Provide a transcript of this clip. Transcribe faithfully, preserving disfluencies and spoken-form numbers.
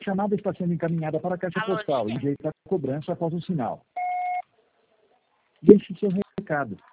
chamada está sendo encaminhada para a caixa Alô, postal e Dinha? envie a cobrança após o sinal. Deixe seu recado.